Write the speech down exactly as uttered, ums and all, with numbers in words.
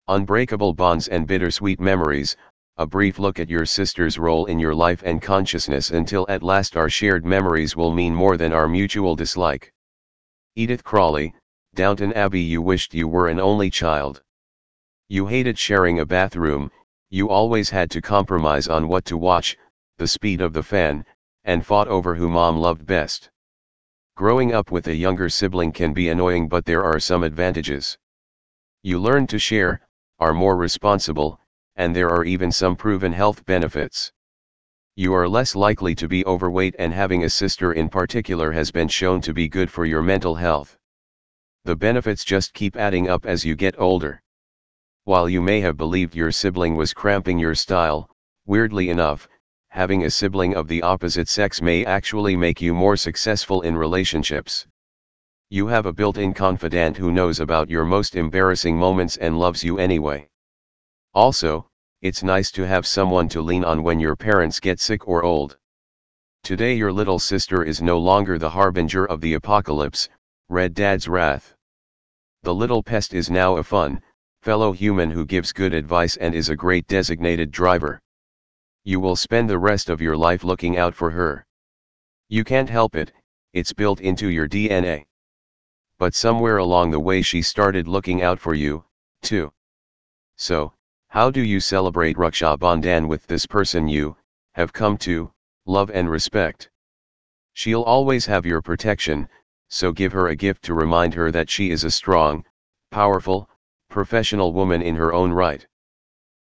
Unbreakable bonds and bittersweet memories, a brief look at your sister's role in your life and consciousness until at last our shared memories will mean more than our mutual dislike. Edith Crawley, Downton Abbey. You wished you were an only child. You hated sharing a bathroom, you always had to compromise on what to watch, the speed of the fan, and fought over who mom loved best. Growing up with a younger sibling can be annoying, but there are some advantages. You learn to share, are more responsible, and there are even some proven health benefits. You are less likely to be overweight, and having a sister in particular has been shown to be good for your mental health. The benefits just keep adding up as you get older. While you may have believed your sibling was cramping your style, weirdly enough, having a sibling of the opposite sex may actually make you more successful in relationships. You have a built-in confidant who knows about your most embarrassing moments and loves you anyway. Also, it's nice to have someone to lean on when your parents get sick or old. Today your little sister is no longer the harbinger of the apocalypse, Red Dad's wrath. The little pest is now a fun, fellow human who gives good advice and is a great designated driver. You will spend the rest of your life looking out for her. You can't help it, it's built into your D N A. But somewhere along the way she started looking out for you, too. So, how do you celebrate Raksha Bandhan with this person you have come to love and respect? She'll always have your protection, so give her a gift to remind her that she is a strong, powerful, professional woman in her own right.